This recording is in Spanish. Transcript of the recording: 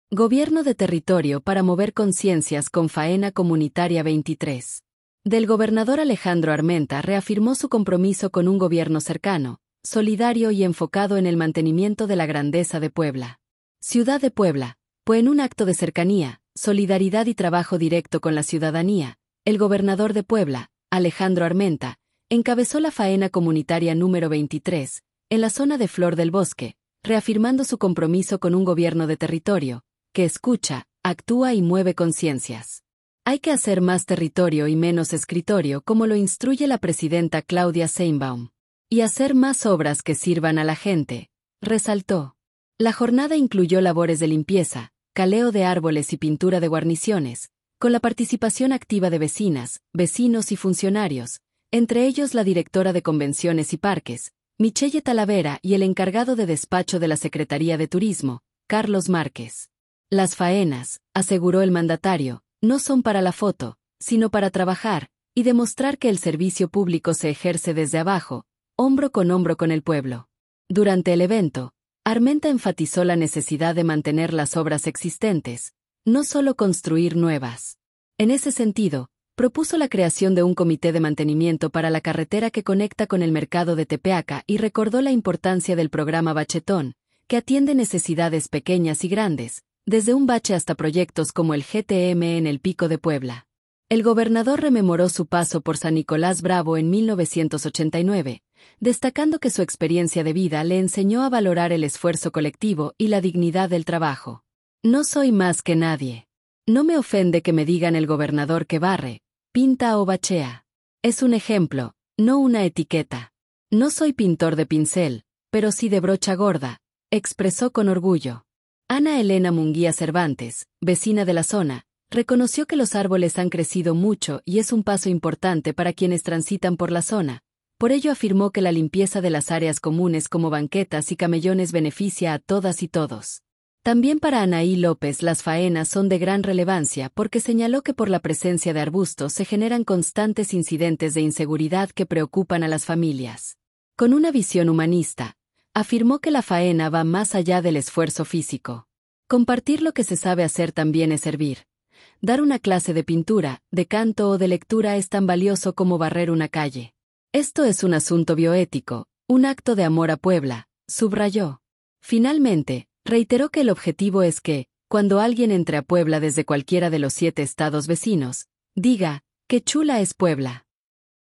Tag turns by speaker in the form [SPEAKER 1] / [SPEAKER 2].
[SPEAKER 1] Gobierno de territorio para mover conciencias con Faena Comunitaria 23. Del gobernador Alejandro Armenta reafirmó su compromiso con un gobierno cercano, solidario y enfocado en el mantenimiento de la grandeza de Puebla. Ciudad de Puebla, pues en un acto de cercanía, solidaridad y trabajo directo con la ciudadanía, el gobernador de Puebla, Alejandro Armenta, encabezó la faena comunitaria número 23, en la zona de Flor del Bosque, reafirmando su compromiso con un gobierno de territorio, que escucha, actúa y mueve conciencias. Hay que hacer más territorio y menos escritorio, como lo instruye la presidenta Claudia Sheinbaum. Y hacer más obras que sirvan a la gente, resaltó. La jornada incluyó labores de limpieza, caleo de árboles y pintura de guarniciones, con la participación activa de vecinas, vecinos y funcionarios, entre ellos la directora de Convenciones y Parques, Michelle Talavera, y el encargado de despacho de la Secretaría de Turismo, Carlos Márquez. Las faenas, aseguró el mandatario, no son para la foto, sino para trabajar y demostrar que el servicio público se ejerce desde abajo, hombro con el pueblo. Durante el evento, Armenta enfatizó la necesidad de mantener las obras existentes, no solo construir nuevas. En ese sentido, propuso la creación de un comité de mantenimiento para la carretera que conecta con el mercado de Tepeaca y recordó la importancia del programa Bachetón, que atiende necesidades pequeñas y grandes, desde un bache hasta proyectos como el GTM en el Pico de Puebla. El gobernador rememoró su paso por San Nicolás Bravo en 1989, destacando que su experiencia de vida le enseñó a valorar el esfuerzo colectivo y la dignidad del trabajo. No soy más que nadie. No me ofende que me digan el gobernador que barre, pinta o bachea. Es un ejemplo, no una etiqueta. No soy pintor de pincel, pero sí de brocha gorda, expresó con orgullo. Ana Elena Munguía Cervantes, vecina de la zona, reconoció que los árboles han crecido mucho y es un paso importante para quienes transitan por la zona. Por ello afirmó que la limpieza de las áreas comunes como banquetas y camellones beneficia a todas y todos. También para Anaí López las faenas son de gran relevancia porque señaló que por la presencia de arbustos se generan constantes incidentes de inseguridad que preocupan a las familias. Con una visión humanista, afirmó que la faena va más allá del esfuerzo físico. Compartir lo que se sabe hacer también es servir. Dar una clase de pintura, de canto o de lectura es tan valioso como barrer una calle. Esto es un asunto bioético, un acto de amor a Puebla, subrayó. Finalmente, reiteró que el objetivo es que, cuando alguien entre a Puebla desde cualquiera de los 7 estados vecinos, diga, ¡qué chula es Puebla!